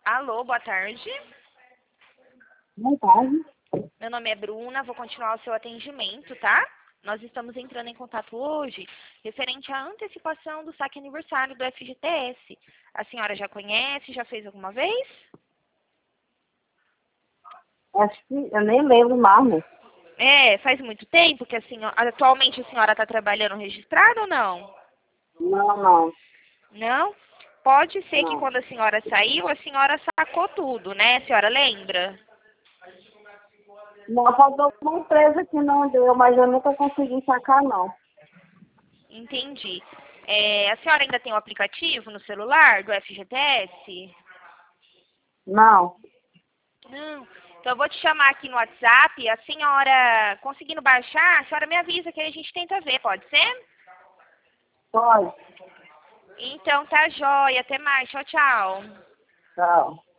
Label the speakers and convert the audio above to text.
Speaker 1: Alô, boa tarde.
Speaker 2: Boa tarde.
Speaker 1: Meu nome é Bruna, vou continuar o seu atendimento, tá? Nós estamos entrando em contato hoje referente à antecipação do saque aniversário do FGTS. A senhora já conhece, já fez alguma vez?
Speaker 2: Acho que eu nem lembro mais, né?
Speaker 1: É, faz muito tempo que a senhora, atualmente a senhora está trabalhando registrada ou não?
Speaker 2: Não, não,
Speaker 1: Não? Pode ser que
Speaker 2: não.
Speaker 1: quando a senhora saiu, a senhora sacou tudo, né? A senhora lembra?
Speaker 2: Não, faltou uma empresa que não deu, mas eu nunca consegui sacar, não.
Speaker 1: Entendi. A senhora ainda tem o aplicativo no celular do FGTS?
Speaker 2: Não,
Speaker 1: Não. Então eu vou te chamar aqui no WhatsApp, a senhora conseguindo baixar, a senhora me avisa que aí a gente tenta ver, pode ser?
Speaker 2: pode.
Speaker 1: Então tá jóia, até mais, tchau, tchau.
Speaker 2: Tchau.